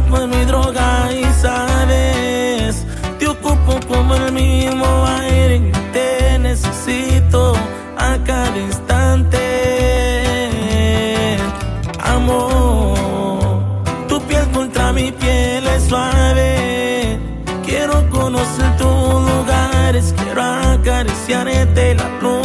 tabaco, no hay droga y sabes, te ocupo como el mismo aire, te necesito a cada instante. Amor, tu piel contra mi piel es suave. Quiero conocer tus lugares, quiero acariciarte la luz.